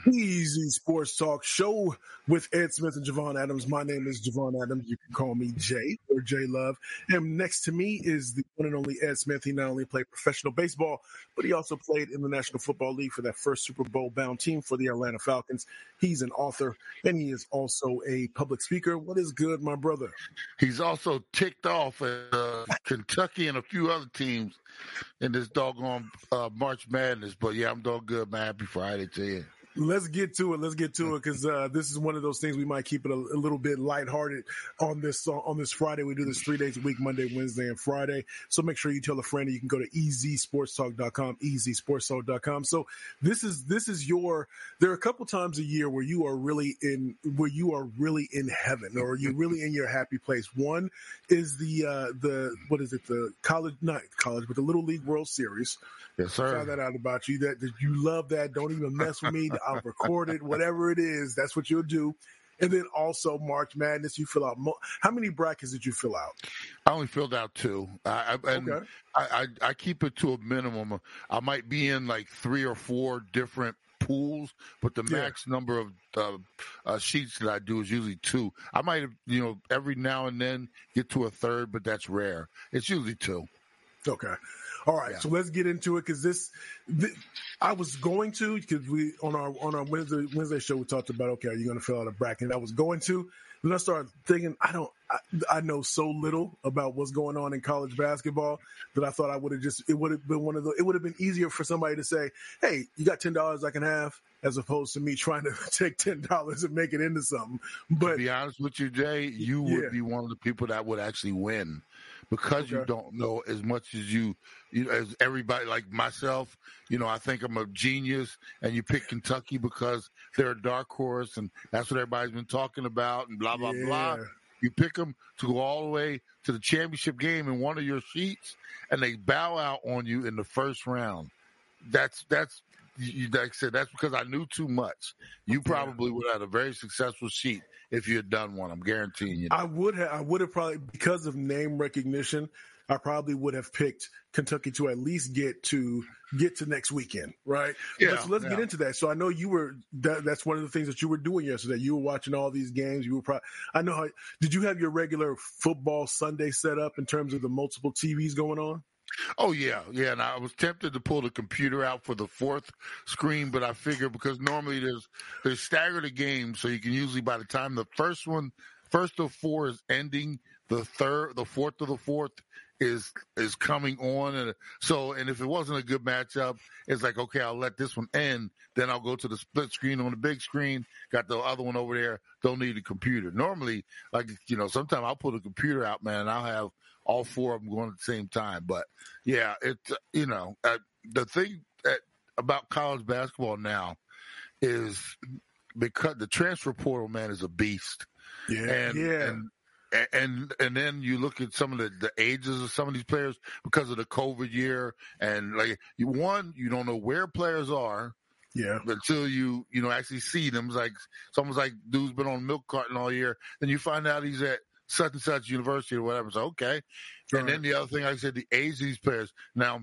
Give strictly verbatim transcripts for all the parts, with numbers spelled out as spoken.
Easy Sports Talk Show with Ed Smith and Javon Adams. My name is Javon Adams. You can call me Jay or J Love. And next to me is the one and only Ed Smith. He not only played professional baseball, but he also played in the National Football League for that first Super Bowl bound team for the Atlanta Falcons. He's an author and he is also a public speaker. What is good, my brother? He's also ticked off at uh, Kentucky and a few other teams in this doggone uh, March Madness. But yeah, I'm doing good, man. Happy Friday to you. Let's get to it. Let's get to it because uh, this is one of those things we might keep it a, a little bit lighthearted on this uh, on this Friday. We do this three days a week, Monday, Wednesday, and Friday. So make sure you tell a friend. You can go to e z sports talk dot com, e z sports talk dot com. So this is this is your. There are a couple times a year where you are really in where you are really in heaven, or you're really in your happy place. One is the uh, the what is it? The college, not college, but the Little League World Series. Yes, sir. I found that out about you. That, that you love that. Don't even mess with me. I'll record it. Whatever it is, that's what you'll do. And then also March Madness. You fill out. Mo- How many brackets did you fill out? I only filled out two. I, I, and Okay. I, I, I keep it to a minimum. I might be in like three or four different pools, but the Yeah. max number of uh, uh, sheets that I do is usually two. I might, have, you know, every now and then get to a third, but that's rare. It's usually two. Okay. All right. Yeah. So let's get into it because this, this, I was going to because we on our on our Wednesday Wednesday show we talked about okay, are you going to fill out a bracket? And I was going to. Then I started thinking I don't. I, I know so little about what's going on in college basketball that I thought I would have just it would have been one of the it would have been easier for somebody to say, hey, you got ten dollars I can have, as opposed to me trying to take ten dollars and make it into something. But to be honest with you, Jay, you would Yeah. be one of the people that would actually win. Because you Okay. don't know as much as you, you know, as everybody like myself, you know, I think I'm a genius, and you pick Kentucky because they're a dark horse, and that's what everybody's been talking about, and blah blah blah. Yeah. You pick them to go all the way to the championship game in one of your sheets, and they bow out on you in the first round. That's that's you, like I said, that's because I knew too much. You probably would have had a very successful sheet if you had done one. I'm guaranteeing you. I would have. I would have probably because of name recognition. I probably would have picked Kentucky to at least get to get to next weekend, right? Yeah, But so let's yeah. get into that. So I know you were. That, that's one of the things that you were doing yesterday. You were watching all these games. You were probably. I know how. Did you have your regular football Sunday set up in terms of the multiple T Vs going on? Oh yeah, yeah. And I was tempted to pull the computer out for the fourth screen, but I figured because normally there's there's staggered games, so you can usually by the time the first one, first of four is ending, the third, the fourth of the fourth is is coming on, and so and if it wasn't a good matchup, it's like okay, I'll let this one end, then I'll go to the split screen on the big screen. Got the other one over there. Don't need a computer. Normally, like you know, sometimes I'll pull the computer out, man, and I'll have all four of them going at the same time. But yeah, it you know uh, the thing that, about college basketball now is because the transfer portal, man, is a beast. Yeah, And, yeah. and and and then you look at some of the, the ages of some of these players because of the COVID year, and like you one, you don't know where players are Yeah. until you you know actually see them. It's like someone's like dude's been on a milk carton all year, then you find out he's at such and such university or whatever. So okay, Right. and then the other thing, like I said, the age of these players. Now,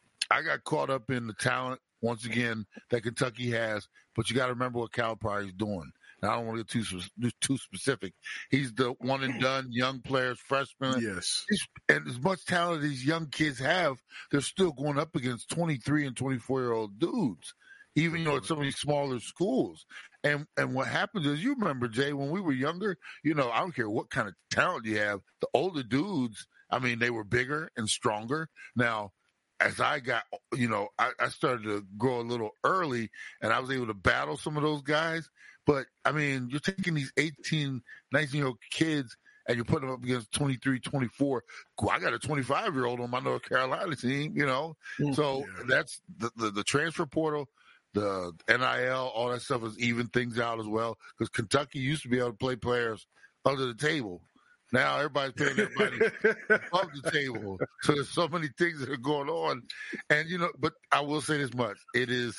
I got caught up in the talent once again that Kentucky has, but you got to remember what Calipari's doing. And I don't want to get too too specific. He's the one and done young players, freshmen. Yes. He's, and as much talent these young kids have, they're still going up against twenty-three and twenty-four year old dudes, even you know at some of these smaller schools. And and what happens is, you remember, Jay, when we were younger, you know, I don't care what kind of talent you have, the older dudes, I mean, they were bigger and stronger. Now, as I got, you know, I, I started to grow a little early, and I was able to battle some of those guys. But, I mean, you're taking these eighteen, nineteen-year-old kids, and you're putting them up against twenty-three, twenty-four. I got a twenty-five-year-old on my North Carolina team, you know. Mm, So yeah. that's the, the, the transfer portal, the N I L, all that stuff is even things out as well. Because Kentucky used to be able to play players under the table. Now everybody's paying everybody above the table. So there's so many things that are going on. And, you know, but I will say this much. It is,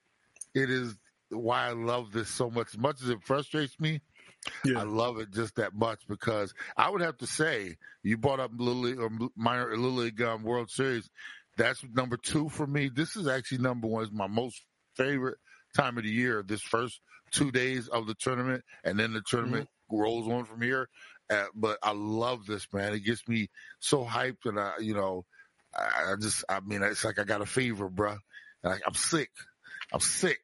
it is why I love this so much. As much as it frustrates me, Yeah. I love it just that much, because I would have to say, you brought up Little League, or minor Little League um, World Series. That's number two for me. This is actually number one. It's my most favorite time of the year, this first two days of the tournament, and then the tournament mm-hmm. rolls on from here. Uh, but I love this, man. It gets me so hyped, and I, you know, I, I just, I mean, it's like I got a fever, bro. Like, I'm sick. I'm sick.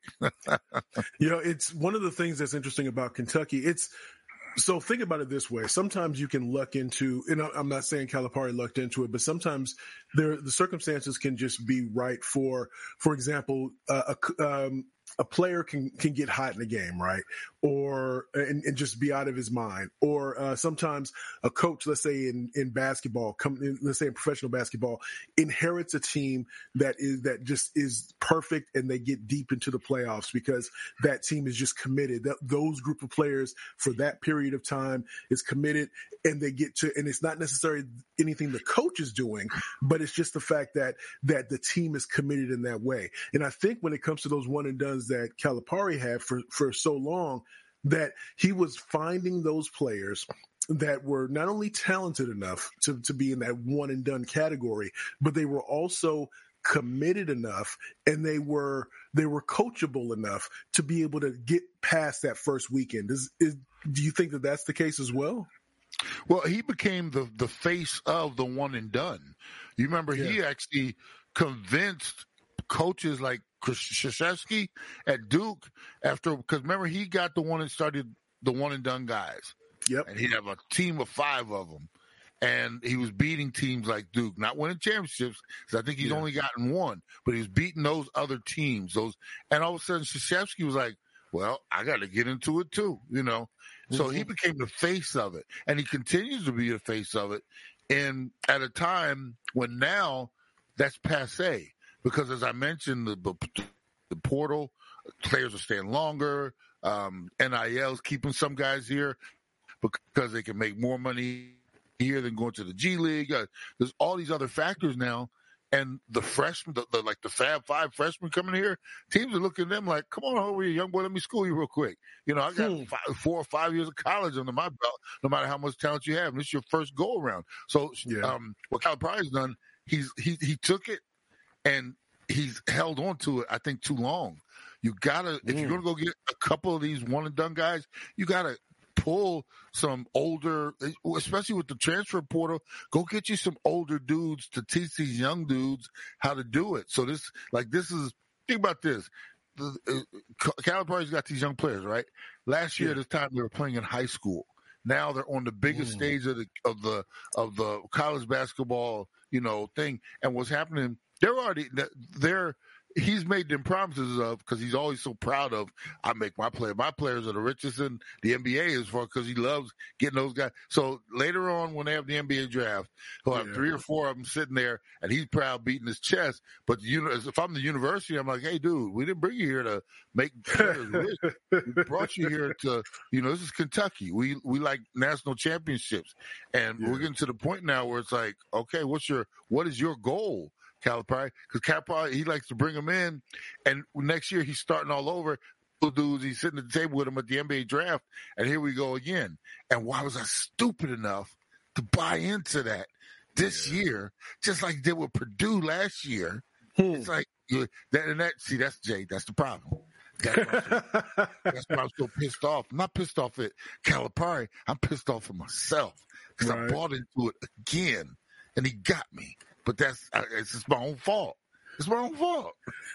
You know, it's one of the things that's interesting about Kentucky. It's so think about it this way. Sometimes you can luck into, and I'm not saying Calipari lucked into it, but sometimes there the circumstances can just be right for, for example, uh, a, um, a player can, can get hot in a game, right? Or, and, and just be out of his mind. Or, uh, sometimes a coach, let's say in, in basketball, come in, let's say in professional basketball, inherits a team that is, that just is perfect, and they get deep into the playoffs because that team is just committed. That, those group of players for that period of time is committed, and they get to, and it's not necessarily anything the coach is doing, but it's just the fact that, that the team is committed in that way. And I think when it comes to those one and dones that Calipari had for, for so long, that he was finding those players that were not only talented enough to, to be in that one and done category, but they were also committed enough, and they were they were coachable enough to be able to get past that first weekend. Is, is, do you think that that's the case as well? Well, he became the, the face of the one and done. You remember yeah. he actually convinced coaches like Krzyzewski at Duke after, because remember he got the one and started the one and done guys. Yep. And he'd have a team of five of them. And he was beating teams like Duke, not winning championships, because I think he's yeah. only gotten one, but he was beating those other teams. Those, and all of a sudden Krzyzewski was like, well, I got to get into it too, you know? Mm-hmm. So he became the face of it, and he continues to be the face of it. And at a time when now that's passé, because as I mentioned, the, the portal, players are staying longer, um, N I L's keeping some guys here because they can make more money here than going to the G League. Uh, there's all these other factors now. And the freshmen, the, the, like the Fab Five freshmen coming here, teams are looking at them like, come on over here, young boy, let me school you real quick. You know, I got hmm. five, four or five years of college under my belt, no matter how much talent you have. And this is your first go around. So yeah. um, what Calipari's done, he's he he took it and he's held on to it, I think, too long. You got to, if mm. you're going to go get a couple of these one and done guys, you got to pull some older, especially with the transfer portal, go get you some older dudes to teach these young dudes how to do it. So this, like, this is, think about this. The, uh, Calipari's got these young players, right? Last year, yeah. this time they were playing in high school. Now they're on the biggest mm. stage of the, of the, of the college basketball, you know, thing. And what's happening, they're already, they're, he's made them promises of, because he's always so proud of, I make my player. My players are the richest in the N B A is for, because he loves getting those guys. So later on, when they have the N B A draft, he'll have yeah. three or four of them sitting there, and he's proud beating his chest. But you know, if I'm the university, I'm like, hey, dude, we didn't bring you here to make players rich. We brought you here to, you know, this is Kentucky. We we like national championships, and yeah. we're getting to the point now where it's like, okay, what's your what is your goal? Calipari, because Calipari, he likes to bring them in, and next year he's starting all over. Dudes, he's sitting at the table with him at the N B A draft, and here we go again. And why was I stupid enough to buy into that this yeah. year, just like they did with Purdue last year? Hmm. It's like you, that and that. See, that's Jay. That's the problem. That's why, so, that's why I'm so pissed off. I'm not pissed off at Calipari. I'm pissed off at myself because right. I bought into it again, and he got me. But that's it's just my own fault. It's my own fault.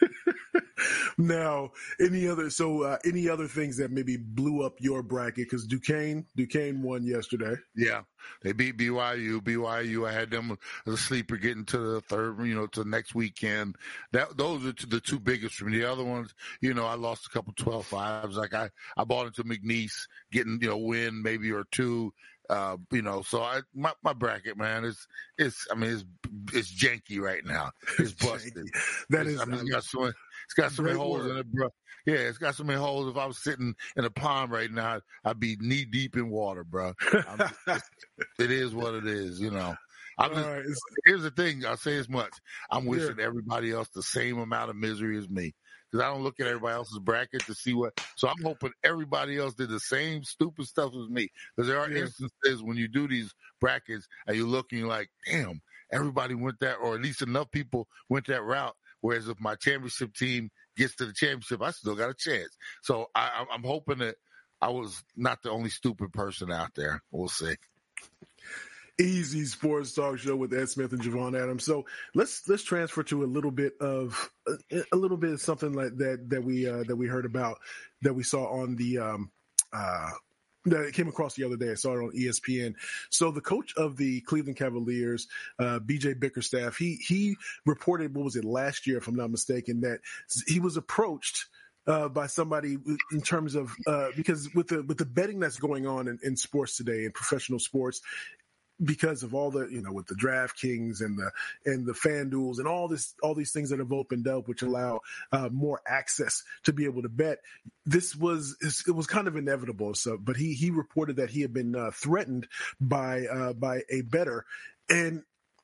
Now, any other so uh, any other things that maybe blew up your bracket? Because Duquesne, Duquesne won yesterday. Yeah, they beat B Y U. B Y U, I had them as a sleeper getting to the third, you know, to the next weekend. That those are the two biggest for me. The other ones, you know, I lost a couple twelve fives. Like I, I bought into McNeese getting, you know, win maybe or two. Uh, you know, so I my, my bracket, man, is it's I mean it's it's janky right now. It's busted. That it's, is, I mean, it's got so many, it's got so many holes word. in it, bro. Yeah, it's got so many holes. If I was sitting in a pond right now, I'd be knee deep in water, bro. Just, it is what it is, you know. I'm just, right. Here's the thing. I'll say as much. I'm wishing yeah. everybody else the same amount of misery as me. Because I don't look at everybody else's bracket to see what. So I'm hoping everybody else did the same stupid stuff as me. Because there are yeah. instances when you do these brackets and you're looking like, damn, everybody went that, or at least enough people went that route Whereas if my championship team gets to the championship, I still got a chance. So I, I'm hoping that I was not the only stupid person out there. We'll see. Easy Sports Talk Show with Ed Smith and Javon Adams. So let's let's transfer to a little bit of a, a little bit of something like that that we uh, that we heard about that we saw on the um, uh, that came across the other day. I saw it on E S P N. So the coach of the Cleveland Cavaliers, uh, B J Bickerstaff, he he reported, what was it, last year, if I'm not mistaken, that he was approached Uh, by somebody in terms of uh, because with the with the betting that's going on in, in sports today, in professional sports, because of all the, you know, with the DraftKings and the and the FanDuels and all this all these things that have opened up, which allow uh, more access to be able to bet. This was it was kind of inevitable. So, but he he reported that he had been uh, threatened by uh, by a bettor, and,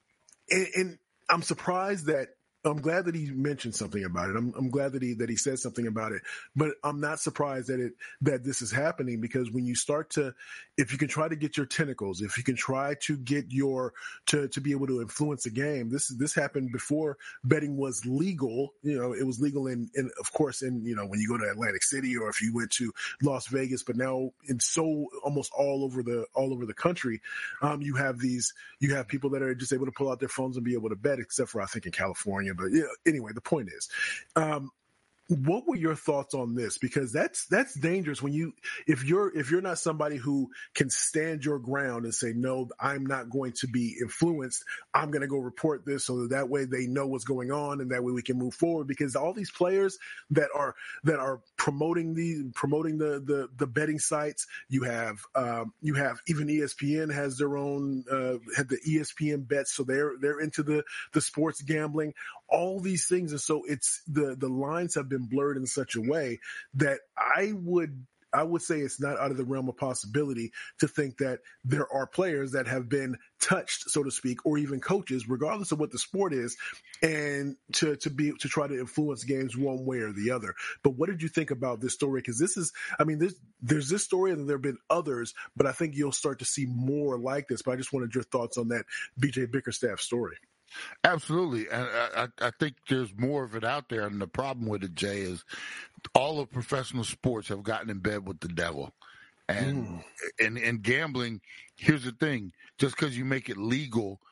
and and I'm surprised that. I'm glad that he mentioned something about it. I'm, I'm glad that he that he said something about it. But I'm not surprised that it that this is happening, because when you start to, if you can try to get your tentacles, if you can try to get your to to be able to influence a game, this this happened before betting was legal. You know, it was legal in, in of course in you know when you go to Atlantic City, or if you went to Las Vegas. But now in so almost all over the all over the country, um, you have these you have people that are just able to pull out their phones and be able to bet, except for I think in California. But yeah, anyway, the point is, um, what were your thoughts on this? Because that's that's dangerous when you if you're if you're not somebody who can stand your ground and say, no, I'm not going to be influenced. I'm going to go report this, so that, that way they know what's going on, and that way we can move forward. Because all these players that are that are promoting the promoting the the, the betting sites, you have um, you have even E S P N has their own uh, had the E S P N bets, so they're they're into the the sports gambling, all these things, and so it's the the lines have been blurred in such a way that I would I would say it's not out of the realm of possibility to think that there are players that have been touched, so to speak, or even coaches, regardless of what the sport is, and to to be to try to influence games one way or the other. But what did you think about this story? Because this is, I mean, this, there's this story and there have been others, but I think you'll start to see more like this. But I just wanted your thoughts on that B J Bickerstaff story. Absolutely. And I, I think there's more of it out there. And the problem with it, Jay, is all of professional sports have gotten in bed with the devil. And mm. and, and gambling, here's the thing, just because you make it legal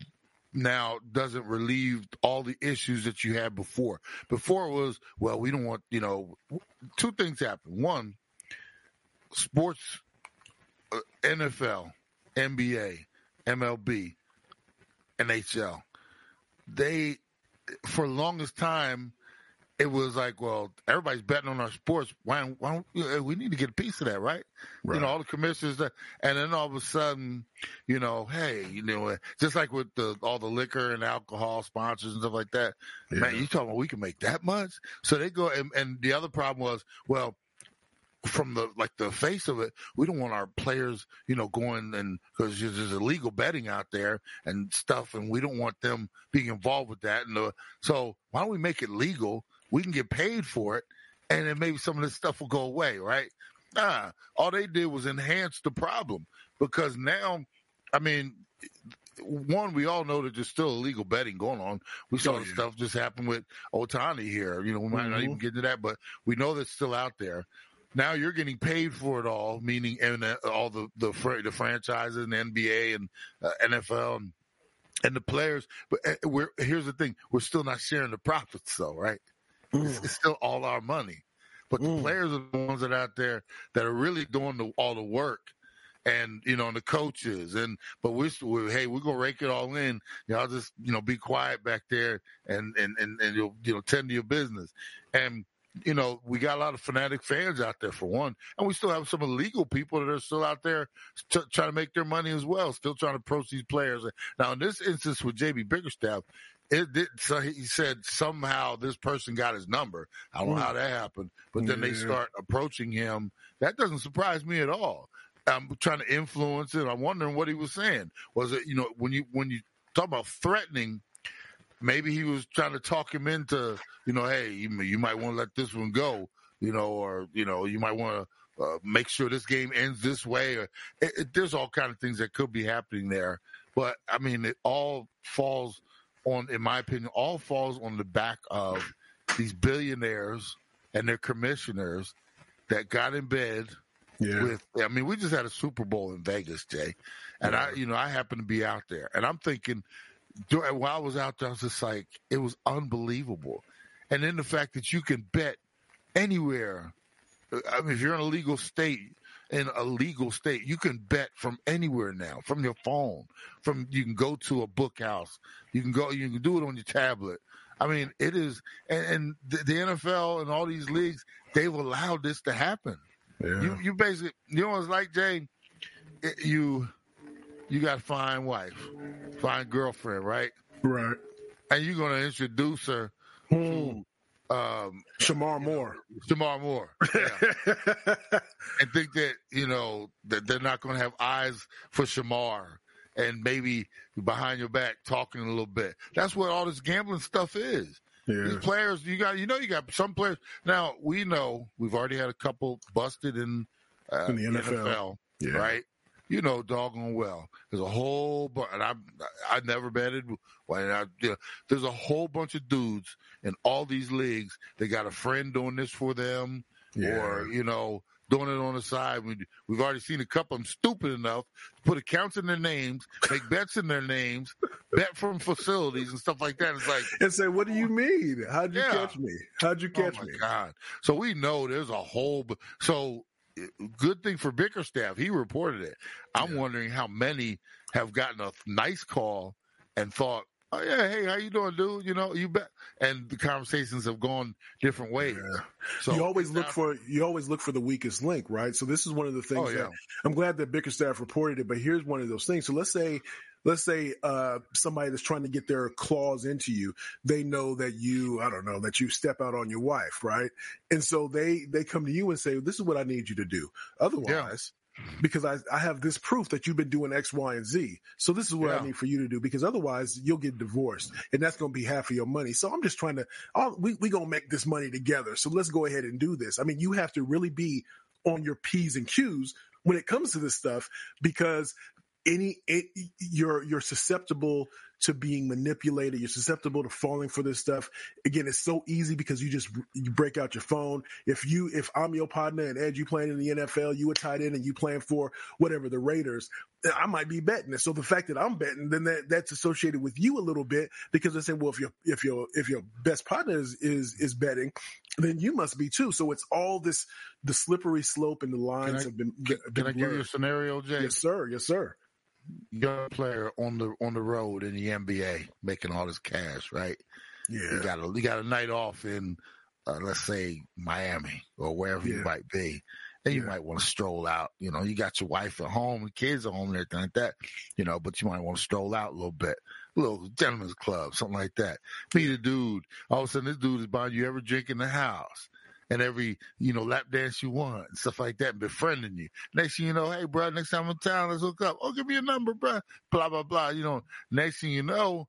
now doesn't relieve all the issues that you had before. Before it was, well, we don't want, you know, two things happen. One, sports, uh, N F L, N B A, M L B, N H L. They, for the longest time, it was like, well, everybody's betting on our sports. Why, why don't we need to get a piece of that, right? right. You know, all the commissioners, that, and then all of a sudden, you know, hey, you know, just like with the all the liquor and alcohol sponsors and stuff like that, yeah. man, you talking about we can make that much? So they go, and, and the other problem was, well, from the like the face of it, we don't want our players, you know, going and because there's illegal betting out there and stuff, and we don't want them being involved with that. And the, so why don't we make it legal? We can get paid for it, and then maybe some of this stuff will go away, right? Nah, all they did was enhance the problem, because now, I mean, one, we all know that there's still illegal betting going on. We saw oh, yeah. the stuff just happen with Ohtani here. You know, we might mm-hmm. not even get into that, but we know that's still out there. Now you're getting paid for it all, meaning and all the the, the franchises and the N B A and uh, N F L and, and the players. But we're here's the thing: we're still not sharing the profits, though, right? Mm. It's, it's still all our money, but mm. the players are the ones that are out there that are really doing the, all the work, and you know, and the coaches. And but we're, we're hey, we're gonna rake it all in. Y'all just you know be quiet back there and and and, and you'll you know tend to your business. And you know, we got a lot of fanatic fans out there, for one, and we still have some illegal people that are still out there t- trying to make their money as well, still trying to approach these players. Now, in this instance with J B Bickerstaff, it did, so he said somehow this person got his number. I don't know how that happened, but then yeah. they start approaching him. That doesn't surprise me at all. I'm trying to influence it. I'm wondering what he was saying. Was it, you know, when you when you talk about threatening, maybe he was trying to talk him into, you know, hey, you, you might want to let this one go, you know, or, you know, you might want to uh, make sure this game ends this way. Or it, it, there's all kind of things that could be happening there. But, I mean, it all falls on, in my opinion, all falls on the back of these billionaires and their commissioners that got in bed Yeah. with. I mean, we just had a Super Bowl in Vegas, Jay, and Yeah. I, you know, I happened to be out there, and I'm thinking, during, while I was out there, I was just like, it was unbelievable, and then the fact that you can bet anywhere. I mean, if you're in a legal state, in a legal state, you can bet from anywhere now, from your phone. From you can go to a book house, you can go, you can do it on your tablet. I mean, it is, and, and the, the N F L and all these leagues, they've allowed this to happen. Yeah. You, you basically, you know, what it's like, Jay. It, you, you got a fine wife, fine girlfriend, right? Right. And you're gonna introduce her Mm. to um, Shamar Moore. Shamar Moore, yeah. And think that, you know, that they're not going to have eyes for Shamar and maybe behind your back talking a little bit. That's what all this gambling stuff is. Yeah. These players, you got, you know, you got some players. Now, we know we've already had a couple busted in, uh, In the N F L. N F L, Yeah. right? You know, doggone well. There's a whole bunch, and I I never betted. Well, I, you know, there's a whole bunch of dudes in all these leagues. They got a friend doing this for them, Yeah. or you know, doing it on the side. We, we've already seen a couple of them stupid enough to put accounts in their names, make bets in their names, bet from facilities and stuff like that. It's like, And say, what do you mean? How'd you Yeah. catch me? How'd you catch oh my me? God! So we know there's a whole. So good thing for Bickerstaff, he reported it. I'm Yeah. wondering how many have gotten a nice call and thought, "Oh yeah, hey, how you doing, dude? You know, you bet." And the conversations have gone different ways. Yeah. So you always it's look not- for you always look for the weakest link, right? So this is one of the things Oh, yeah. that I'm glad that Bickerstaff reported it, but here's one of those things. So let's say let's say uh, somebody that's trying to get their claws into you, they know that you, I don't know, that you step out on your wife, right? And so they they come to you and say, "This is what I need you to do." Otherwise, because I, I have this proof that you've been doing X, Y, and Z. So this is what Yeah. I need for you to do, because otherwise you'll get divorced and that's going to be half of your money. So I'm just trying to, I'll, we, we going to make this money together. So let's go ahead and do this. I mean, you have to really be on your P's and Q's when it comes to this stuff, because any, it, you're, you're susceptible to being manipulated. You're susceptible to falling for this stuff. Again, it's so easy because you just you break out your phone. If you, if I'm your partner and Ed, you playing in the N F L, you a tight end and you playing for whatever the Raiders, I might be betting it. So the fact that I'm betting, then that, that's associated with you a little bit, because they're saying, well, if your if your if your best partner is is, is betting, then you must be too. So it's all this, the slippery slope and the lines I- have been, Can, been can I give you a blurred. scenario, Jay? Yes, sir. Yes, sir. Young player on the on the road in the N B A making all this cash, right? Yeah. You got a you got a night off in, uh, let's say Miami or wherever Yeah. you might be, and you Yeah. might want to stroll out. You know, you got your wife at home, the kids at home, and everything like that. You know, but you might want to stroll out a little bit, a little gentleman's club, something like that. Meet a dude. All of a sudden, this dude is buying you every drink in the house and every, you know, lap dance you want and stuff like that, and befriending you. Next thing you know, hey, bro, next time I'm in town, let's hook up. Oh, give me your number, bro. Blah, blah, blah. You know, next thing you know,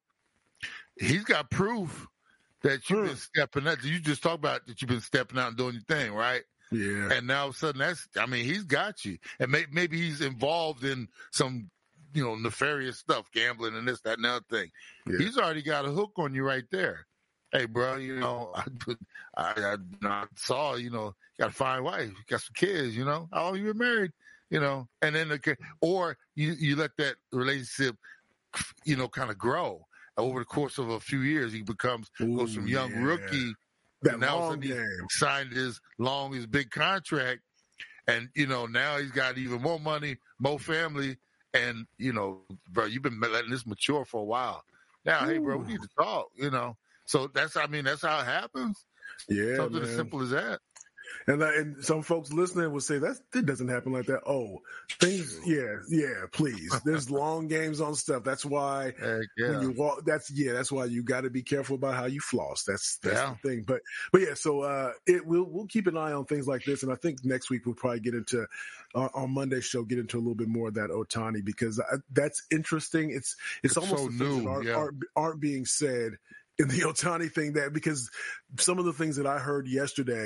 he's got proof that you've Hmm. been stepping out. You just talked about that you've been stepping out and doing your thing, right? Yeah. And now all of a sudden, that's, I mean, he's got you. And may, maybe he's involved in some, you know, nefarious stuff, gambling and this, that, and the other thing. Yeah. He's already got a hook on you right there. Hey, bro, you know, I, I, I, I saw, you know, got a fine wife, got some kids, you know, how long you been married, you know, and then, the, or you, you let that relationship, you know, kind of grow over the course of a few years. He becomes, goes from Ooh, young yeah. rookie, That and now all of a long sudden he game. signed his long, his big contract, and, you know, now he's got even more money, more family, and, you know, bro, you've been letting this mature for a while. Now, hey, bro, we need to talk, you know. So that's, I mean, that's how it happens. Yeah, Something man. as simple as that. And, uh, and some folks listening will say that it doesn't happen like that. Oh, things, yeah, yeah, please. There's long games on stuff. That's why Heck yeah. when you walk, that's yeah, that's why you got to be careful about how you floss. That's that's Yeah. the thing. But but yeah, so uh, it we'll we'll keep an eye on things like this, and I think next week we'll probably get into uh, on Monday's show get into a little bit more of that Ohtani, because I, that's interesting. It's it's, It's almost so the things new, that aren't, yeah. aren't aren't being said in the Ohtani thing, that because some of the things that I heard yesterday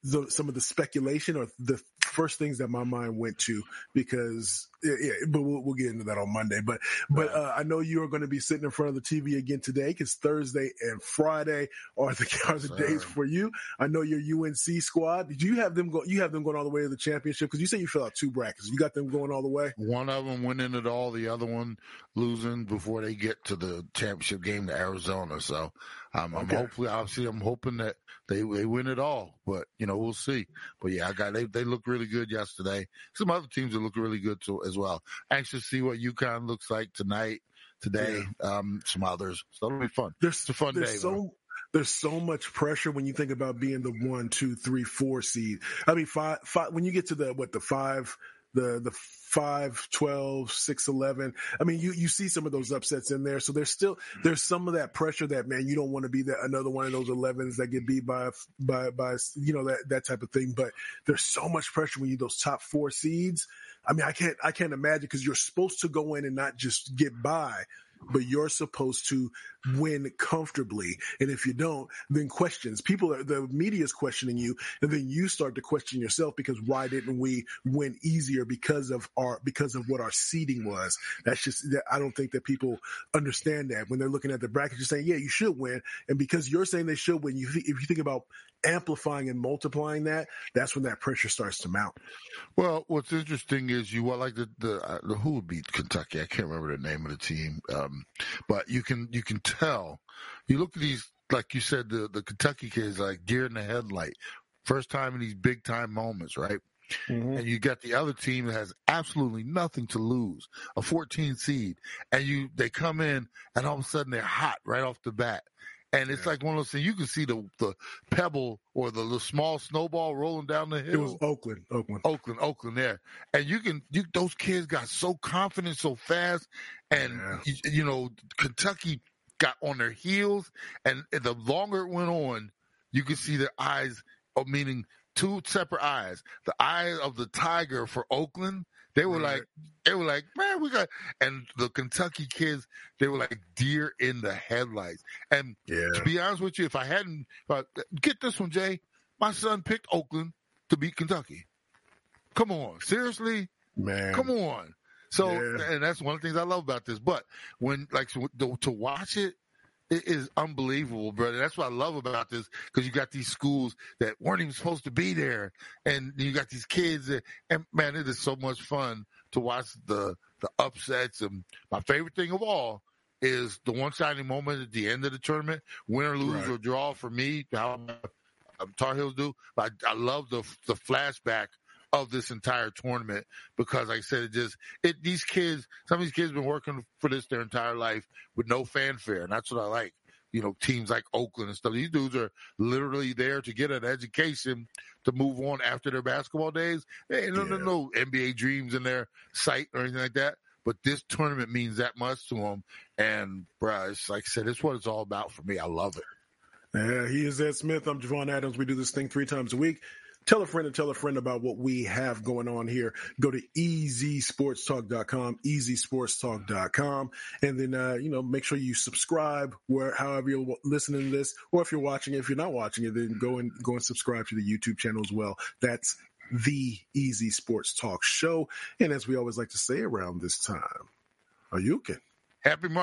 the, some of the speculation or the first things that my mind went to because, yeah, yeah but we'll, we'll get into that on Monday. But, but uh, I know you are going to be sitting in front of the T V again today because Thursday and Friday are the, are the days for you. I know your U N C squad. Did you have them go? You have them going all the way to the championship because you say you fill out two brackets. You got them going all the way. One of them winning it all, the other one losing before they get to the championship game to Arizona. So um, I'm okay. hopefully, obviously, I'm hoping that they they win it all. But you know, we'll see. But yeah, I got they they look really good yesterday. Some other teams that look really good too as well. Anxious to see what UConn looks like tonight, today. Yeah. Um, some others. So it'll be fun. There's, it's a fun there's day. So- though. There's so much pressure when you think about being the one, two, three, four seed. I mean, five, five, when you get to the, what, the five, the, the five, twelve, six, eleven. I mean, you, you see some of those upsets in there. So there's still, there's some of that pressure that, man, you don't want to be that another one of those elevens that get beat by, by, by, you know, that, that type of thing. But there's so much pressure when you those top four seeds. I mean, I can't, I can't imagine because you're supposed to go in and not just get by, but you're supposed to win comfortably. And if you don't, then questions. People, are, the media is questioning you, and then you start to question yourself because why didn't we win easier because of our because of what our seeding was? That's just I don't think that people understand that when they're looking at the bracket. You're saying, yeah, you should win, and because you're saying they should win, you if you think about amplifying and multiplying that, that's when that pressure starts to mount. Well, what's interesting is you well, like the the, uh, the who beat Kentucky. I can't remember the name of the team, um, but you can you can tell. You look at these, like you said, the the Kentucky kids like deer in the headlight, first time in these big time moments, right? Mm-hmm. And you got the other team that has absolutely nothing to lose, a fourteen seed, and you they come in and all of a sudden they're hot right off the bat. And it's yeah. like one of those things. You can see the the pebble or the, the small snowball rolling down the hill. It was Oakland, Oakland, Oakland, Oakland. There, and you can you those kids got so confident so fast, and yeah. you, you know Kentucky got on their heels, and the longer it went on, you could see their eyes, meaning two separate eyes. The eye of the tiger for Oakland. They were right. like, they were like, man, we got, and the Kentucky kids, they were like deer in the headlights. And yeah. to be honest with you, if I hadn't, uh, get this one, Jay, my son picked Oakland to beat Kentucky. Come on, seriously, man, come on. So, yeah. and that's one of the things I love about this. But when, like, so, to watch it, it is unbelievable, brother. That's what I love about this because you got these schools that weren't even supposed to be there, and you got these kids. That, and man, it is so much fun to watch the the upsets. And my favorite thing of all is the one shining moment at the end of the tournament, win or lose right. or draw. For me, how um, Tar Heels do, but I, I love the the flashback of this entire tournament because, like I said, it just it these kids, some of these kids have been working for this their entire life with no fanfare, and that's what I like. You know, teams like Oakland and stuff. These dudes are literally there to get an education to move on after their basketball days. Hey, no, yeah. no, no N B A dreams in their sight or anything like that. But this tournament means that much to them, and bruh, it's like I said, it's what it's all about for me. I love it. Yeah, he is Ed Smith. I'm Javon Adams. We do this thing three times a week. Tell a friend and tell a friend about what we have going on here. Go to easy sports talk dot com, easy sports talk dot com. And then, uh, you know, make sure you subscribe where, however you're listening to this, or if you're watching it, if you're not watching it, then go and go and subscribe to the YouTube channel as well. That's the Easy Sports Talk Show. And as we always like to say around this time, are you okay? Happy Monday.